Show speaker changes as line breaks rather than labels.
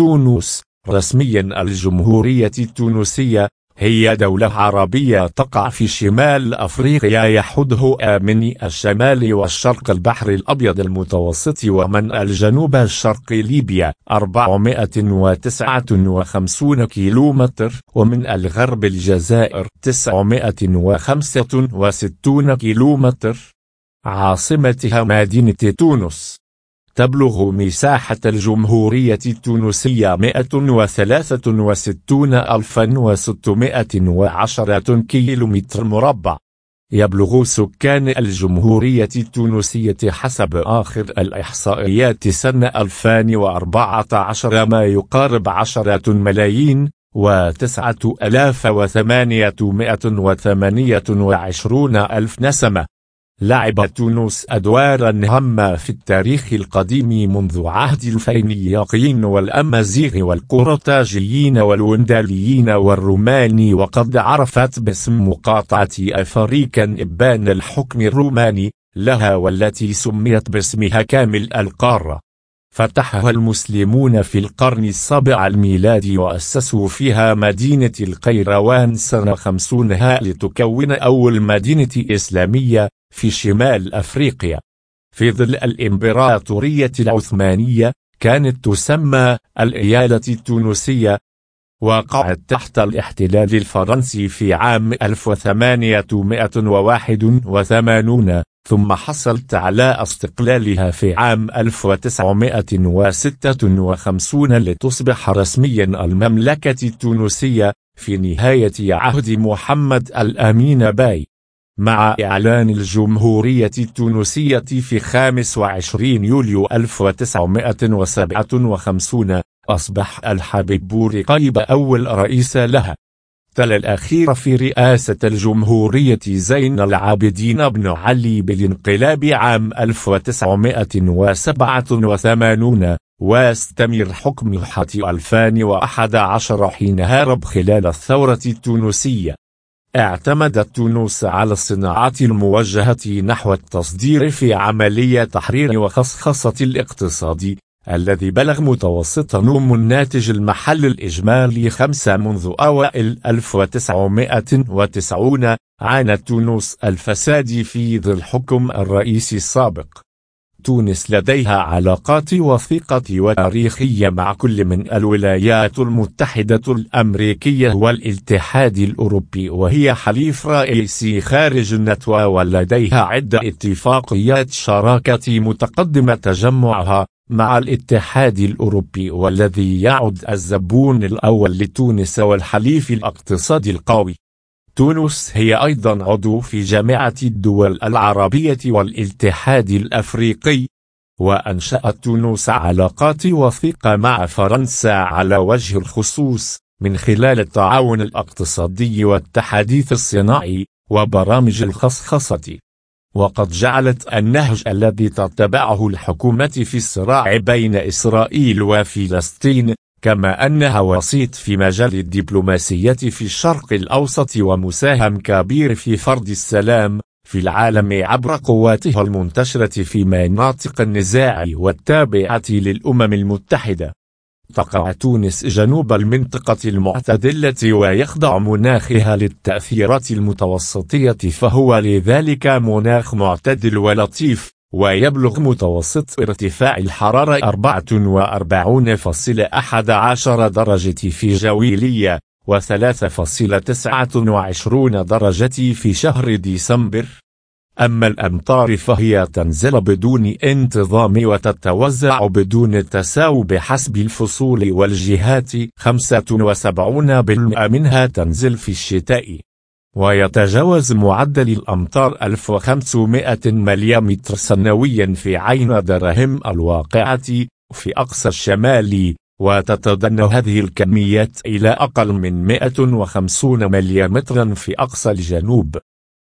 تونس. رسميا الجمهورية التونسية هي دولة عربية تقع في شمال أفريقيا يحدها من الشمال والشرق البحر الأبيض المتوسط، ومن الجنوب الشرقي ليبيا 459 كيلومتر، ومن الغرب الجزائر 965 كيلومتر. عاصمتها مدينة تونس. تبلغ مساحة الجمهورية التونسية 163,610 كيلومتر مربع. يبلغ سكان الجمهورية التونسية حسب آخر الإحصائيات سنة 2014 ما يقارب 10,9,828 نسمة. لعبت تونس أدوارا هامة في التاريخ القديم منذ عهد الفينيقيين والأمازيغ والقرطاجيين والونداليين والرومان، وقد عرفت باسم مقاطعة أفريقيا إبان الحكم الروماني لها، والتي سميت باسمها كامل القارة. فتحها المسلمون في القرن السابع الميلادي، وأسسوا فيها مدينة القيروان سنة 50 لتكون أول مدينة إسلامية في شمال أفريقيا. في ظل الإمبراطورية العثمانية كانت تسمى الإيالة التونسية. وقعت تحت الاحتلال الفرنسي في عام 1881، ثم حصلت على استقلالها في عام 1956 لتصبح رسميا المملكة التونسية في نهاية عهد محمد الأمين باي. مع إعلان الجمهورية التونسية في 25 يوليو 1957 أصبح الحبيب بورقيبة أول رئيس لها. تلا الأخير في رئاسة الجمهورية زين العابدين بن علي بالانقلاب عام 1987، واستمر حكمه حتى 2011 حين هرب خلال الثورة التونسية. اعتمدت تونس على الصناعات الموجهة نحو التصدير في عملية تحرير وخصخصة الاقتصاد، الذي بلغ متوسط نمو الناتج المحلي الإجمالي 5 منذ أوائل 1990. عانت تونس الفساد في ظل الحكم الرئيسي السابق. تونس لديها علاقات وثيقة وتاريخية مع كل من الولايات المتحدة الأمريكية والاتحاد الأوروبي، وهي حليف رئيسي خارج الناتو، ولديها عدة اتفاقيات شراكة متقدمة تجمعها مع الاتحاد الأوروبي، والذي يعد الزبون الأول لتونس والحليف الاقتصادي القوي. تونس هي أيضا عضو في جامعة الدول العربية والاتحاد الأفريقي. وأنشأت تونس علاقات وثيقة مع فرنسا على وجه الخصوص من خلال التعاون الاقتصادي والتحديث الصناعي وبرامج الخصخصة. وقد جعلت النهج الذي تتبعه الحكومة في الصراع بين إسرائيل وفلسطين، كما أنها وسيط في مجال الدبلوماسية في الشرق الأوسط ومساهم كبير في فرض السلام في العالم عبر قواتها المنتشرة في مناطق النزاع والتابعة للأمم المتحدة. تقع تونس جنوب المنطقة المعتدلة، ويخضع مناخها للتأثيرات المتوسطية، فهو لذلك مناخ معتدل ولطيف، ويبلغ متوسط ارتفاع الحرارة 44.11 درجة في جويلية، و3.29 درجة في شهر ديسمبر. أما الأمطار فهي تنزل بدون انتظام وتتوزع بدون تساوي بحسب الفصول والجهات، 75% منها تنزل في الشتاء. ويتجاوز معدل الأمطار 1500 ملم سنويا في عين دراهم الواقعة في أقصى الشمال، وتتدنى هذه الكميات إلى أقل من 150 ملم في أقصى الجنوب.